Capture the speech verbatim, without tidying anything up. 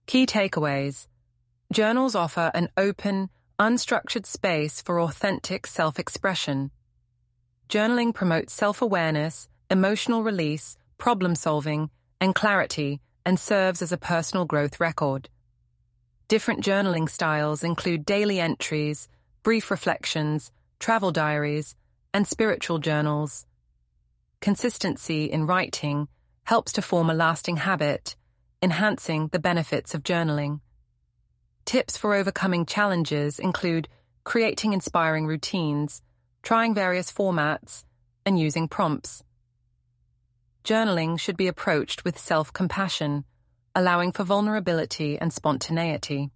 Key takeaways. Journals offer an open, unstructured space for authentic self-expression. Journaling promotes self-awareness, emotional release, problem-solving, and clarity, and serves as a personal growth record. Different journaling styles include daily entries, brief reflections, travel diaries, and spiritual journals. Consistency in writing helps to form a lasting habit, enhancing the benefits of journaling. Tips for overcoming challenges include creating inspiring routines, trying various formats, and using prompts. Journaling should be approached with self-compassion, allowing for vulnerability and spontaneity.